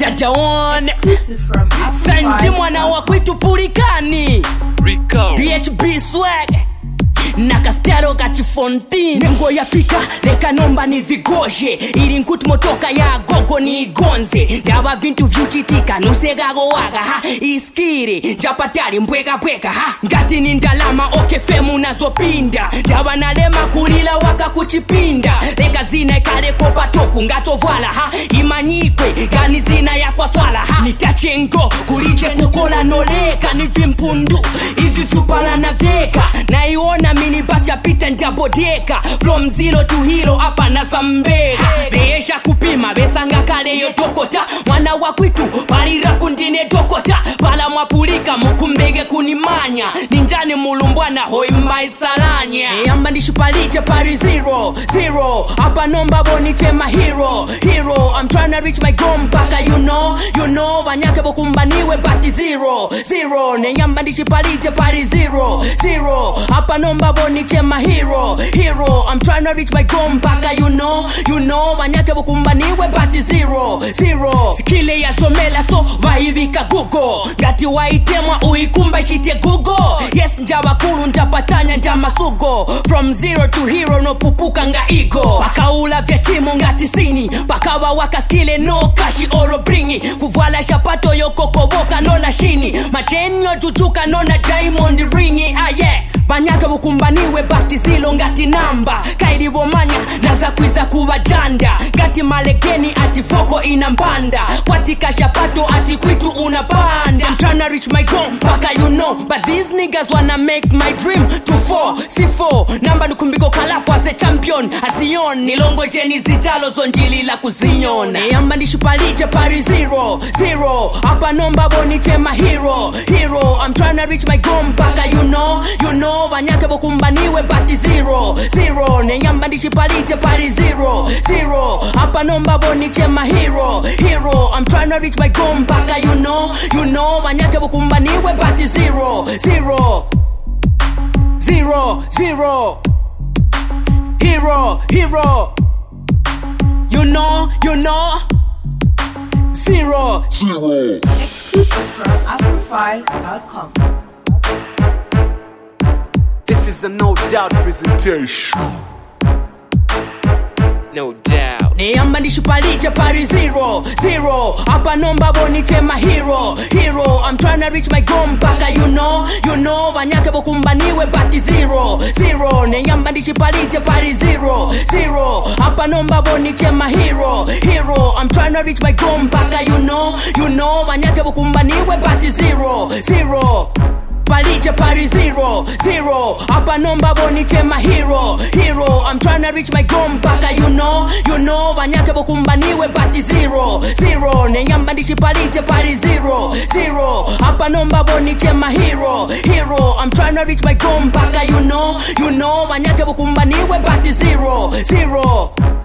Dada one Sanji mwana wa kwetu Pulikani Rico BHB swag na Castelo Gachifontine Nengo ya fika leka nomba ni vigoje ili nkuti motoka ya gogo ni igonze ndaba vintu vyuchitika nusegago waga ha iskiri njapatali mbwega ha ngati ni ndalama okefemu nazopinda ndaba nalema kulila waka kuchipinda leka zina ikaleko patopu ngato vwala ha imanyikwe gani zina ya kwa swala ha nitachengo kuliche kukola noleka ni vimpundu hivi vyupala na veka na iona mini basi ya pita njabodeka from zero to hero hapa na sambega beesha kupima besanga kale yo dokota mwana wa kwitu pali rapu ndine dokota pala mwapulika mukumbege kunimanya ninjani mulumbwana hoi mbaisalanya yamba ndishupalije pari zero hapa nomba boniche ma hero I'm trying to reach my goal mpaka you know wanyake bokumbaniwe bati zero yamba ndishupalije pari zero hapa nomba boniche ma hero I'm trying to reach my goal mpaka you know wanyake bokumbaniwe bati zero sikile ya somela so vaivika gugo ngati waitemwa uikumba ichite gugo yes njabakulu njapatanya njamasugo from zero to hero no pupuka nga igo pakaula vya timu ngati sini pakawa wakaskile no kashi oro bringi kuvala shapato yokokoboka nona shini machenyo tutuka nona diamond ringi banyaka bukumbaniwe bati zilo ngati namba kailibomanya naza kwiza kubajanda ngati malegeni ati foko inambanda kwatika shapato ati kwitu unapanda I'm trying to reach my goal mpaka you know but these niggas wanna make my dream to fall C4 namba nukumbiko kalapo as a champion azion nilongo jeni zijalo zonjili la kuzinyona yamba ndishupalije pari zero hapa nomba boniche ma hero I'm trying to reach my goal mpaka you know wanyake bokumbaniwe bati zero yamba ndishupalije pari zero hapa nomba boniche ma hero I'm trying to reach my goal mpaka you know wanyake bokumbaniwe bati zero hero you know zero exclusive from Afrofy.com. This is a no doubt presentation. No doubt. Neyamba ndishupalije pari zero hapa nomba boniche ma hero I'm trying to reach my goal mpaka you know wanyake bokumbaniwe bati zero neyamba ndishupalije pari zero hapa nomba boniche ma hero I'm trying to reach my goal mpaka you know wanyake bokumbaniwe bati zero palije pari zero hapa nomba boniche ma hero I'm trying to reach my goal mpaka you know wanyake bokumbaniwe bati zero neyamba ndishipalije pari zero hapa nomba boniche ma hero I'm trying to reach my goal mpaka you know wanyake bokumbaniwe bati zero